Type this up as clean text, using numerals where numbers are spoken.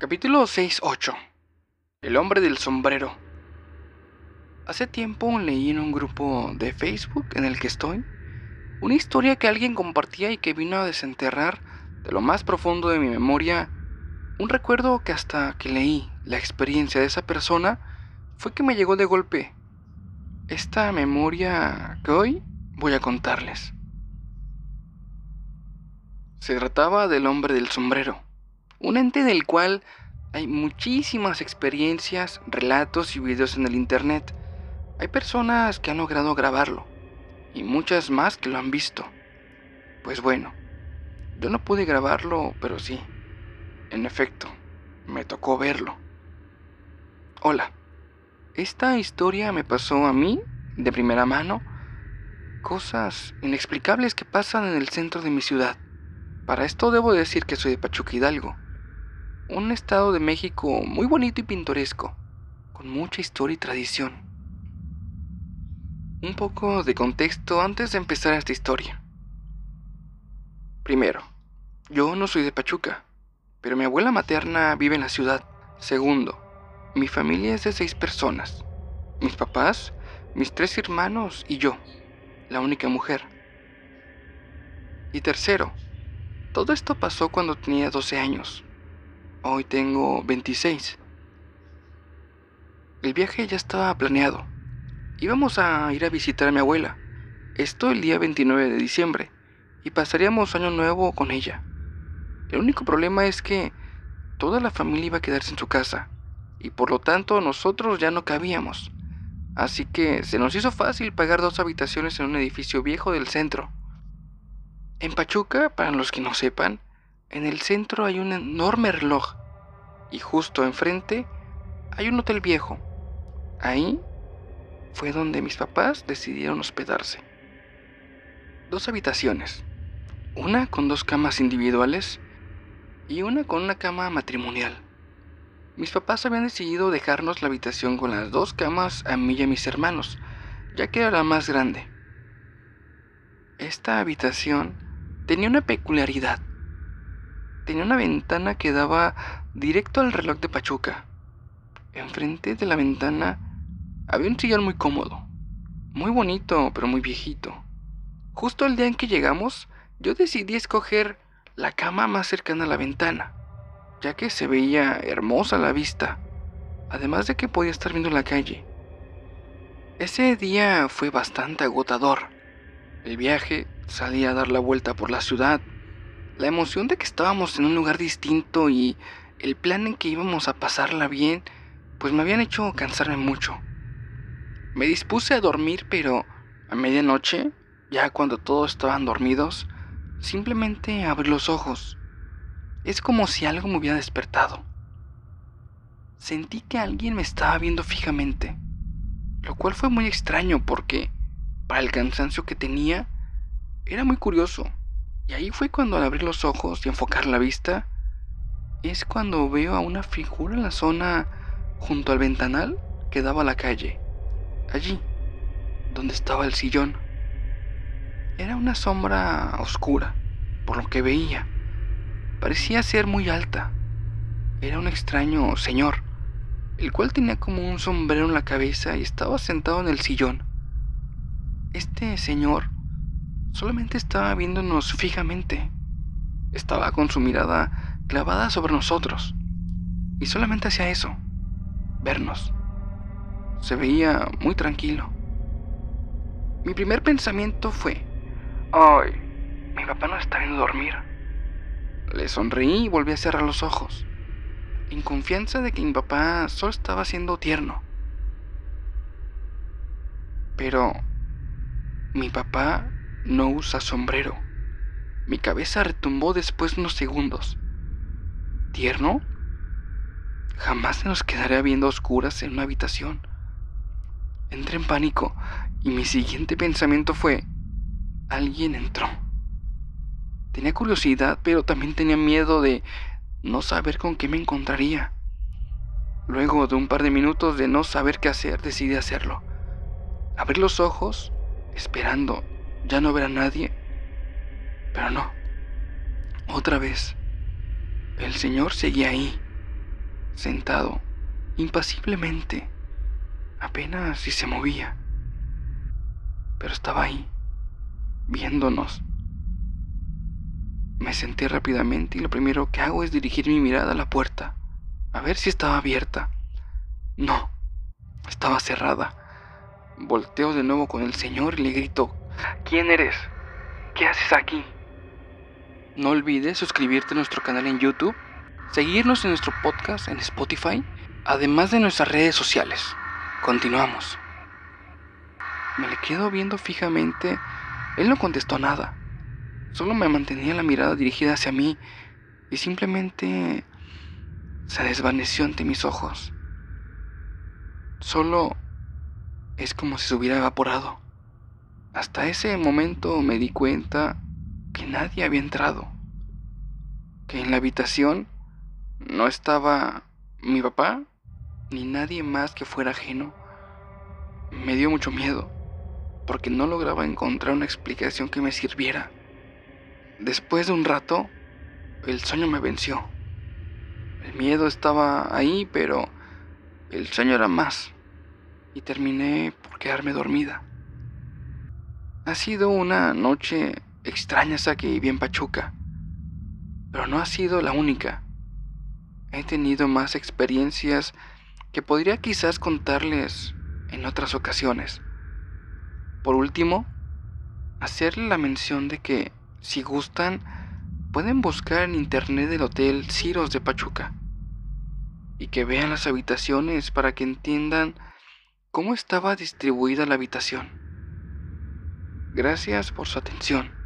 Capítulo 6.8. El hombre del sombrero. Hace tiempo leí en un grupo de Facebook en el que estoy una historia que alguien compartía y que vino a desenterrar de lo más profundo de mi memoria un recuerdo que hasta que leí la experiencia de esa persona fue que me llegó de golpe. Esta memoria que hoy voy a contarles. Se trataba del hombre del sombrero, un ente del cual hay muchísimas experiencias, relatos y videos en el internet. Hay personas que han logrado grabarlo y muchas más que lo han visto. Pues bueno, yo no pude grabarlo, pero sí, en efecto, me tocó verlo. Hola, esta historia me pasó a mí de primera mano, cosas inexplicables que pasan en el centro de mi ciudad. Para esto debo decir que soy de Pachuca, Hidalgo, un estado de México muy bonito y pintoresco, con mucha historia y tradición. Un poco de contexto antes de empezar esta historia. Primero, yo no soy de Pachuca, pero mi abuela materna vive en la ciudad. Segundo, mi familia es de 6 personas. Mis papás, mis 3 hermanos y yo, la única mujer. Y tercero, todo esto pasó cuando tenía 12 años. Hoy tengo 26. El viaje ya estaba planeado. Íbamos a ir a visitar a mi abuela, esto el día 29 de diciembre, y pasaríamos año nuevo con ella. El único problema es que toda la familia iba a quedarse en su casa, y por lo tanto nosotros ya no cabíamos. Así que se nos hizo fácil pagar 2 habitaciones en un edificio viejo del centro. En Pachuca, para los que no sepan, en el centro hay un enorme reloj, y justo enfrente hay un hotel viejo. Ahí fue donde mis papás decidieron hospedarse. 2 habitaciones, una con 2 camas individuales y una con una cama matrimonial. Mis papás habían decidido dejarnos la habitación con las 2 camas a mí y a mis hermanos, ya que era la más grande. Esta habitación tenía una peculiaridad. Tenía una ventana que daba directo al reloj de Pachuca. Enfrente de la ventana había un sillón muy cómodo, muy bonito, pero muy viejito. Justo el día en que llegamos, yo decidí escoger la cama más cercana a la ventana, ya que se veía hermosa la vista, además de que podía estar viendo la calle. Ese día fue bastante agotador. El viaje, salí a dar la vuelta por la ciudad, la emoción de que estábamos en un lugar distinto y el plan en que íbamos a pasarla bien, pues me habían hecho cansarme mucho. Me dispuse a dormir, pero a medianoche, ya cuando todos estaban dormidos, simplemente abrí los ojos. Es como si algo me hubiera despertado. Sentí que alguien me estaba viendo fijamente, lo cual fue muy extraño porque, para el cansancio que tenía, era muy curioso. Y ahí fue cuando al abrir los ojos y enfocar la vista, es cuando veo a una figura en la zona junto al ventanal que daba a la calle. Allí, donde estaba el sillón. Era una sombra oscura, por lo que veía. Parecía ser muy alta. Era un extraño señor, el cual tenía como un sombrero en la cabeza y estaba sentado en el sillón. Este señor solamente estaba viéndonos fijamente. Estaba con su mirada clavada sobre nosotros. Y solamente hacía eso, vernos. Se veía muy tranquilo. Mi primer pensamiento fue: ¡ay! Mi papá nos está viendo dormir. Le sonreí y volví a cerrar los ojos, en confianza de que mi papá solo estaba siendo tierno. Pero mi papá no usa sombrero. Mi cabeza retumbó después de unos segundos. ¿Tierno? Jamás se nos quedaría viendo a oscuras en una habitación. Entré en pánico y mi siguiente pensamiento fue: alguien entró. Tenía curiosidad, pero también tenía miedo de no saber con qué me encontraría. Luego de un par de minutos de no saber qué hacer, decidí hacerlo. Abrí los ojos, esperando ya no ver a nadie, pero no. Otra vez, el señor seguía ahí, sentado, impasiblemente, apenas si se movía, pero estaba ahí, viéndonos. Me senté rápidamente y lo primero que hago es dirigir mi mirada a la puerta, a ver si estaba abierta. No, estaba cerrada. Volteo de nuevo con el señor y le grito: ¿Quién eres? ¿Qué haces aquí? No olvides suscribirte a nuestro canal en YouTube, seguirnos en nuestro podcast en Spotify, además de nuestras redes sociales. Continuamos. Me le quedo viendo fijamente. Él no contestó nada. Solo me mantenía la mirada dirigida hacia mí y simplemente se desvaneció ante mis ojos. Solo es como si se hubiera evaporado. Hasta ese momento me di cuenta que nadie había entrado, que en la habitación no estaba mi papá ni nadie más que fuera ajeno. Me dio mucho miedo, porque no lograba encontrar una explicación que me sirviera. Después de un rato, el sueño me venció. El miedo estaba ahí, pero el sueño era más, y terminé por quedarme dormida. Ha sido una noche extraña esa que viví en Pachuca, pero no ha sido la única. He tenido más experiencias que podría quizás contarles en otras ocasiones. Por último, hacerle la mención de que, si gustan, pueden buscar en internet el Hotel Ciros de Pachuca y que vean las habitaciones para que entiendan cómo estaba distribuida la habitación. Gracias por su atención.